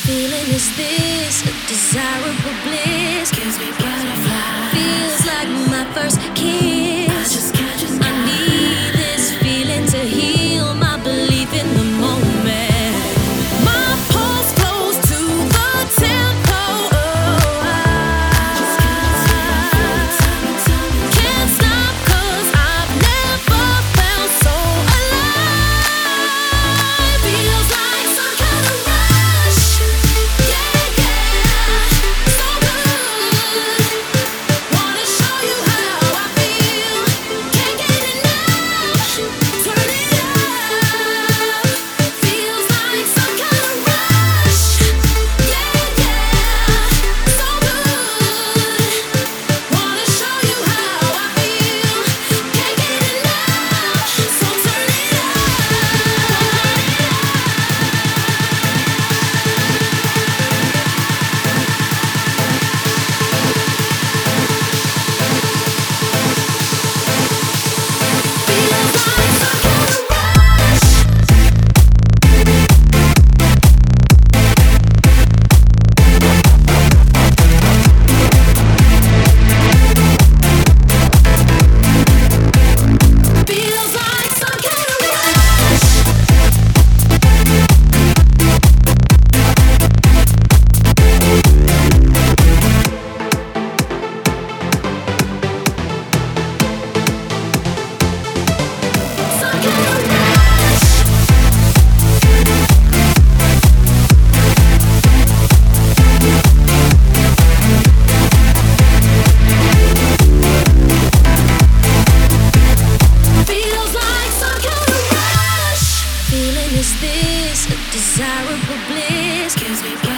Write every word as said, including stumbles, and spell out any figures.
feeling is this? A desirable bliss gives me butterflies. Feels like my first kiss. I just can't just I need this feeling to heal my belief in the moment. My pulse flows to the tempo. Oh, I just can't stop 'cause I've never felt so alive. Feels like some kind of rush. Yeah, yeah, so good. Wanna show you how I feel. Can't get enough. Turn it up. Feels like some kind of rush. Yeah, yeah, so good. Wanna show you how I feel. Can't get enough. So turn it up. Feels like some kind of rush. Feels like some kind of rush. Some kind of rush. Feels like some kind of rush. Feeling is this? A desirable bliss gives me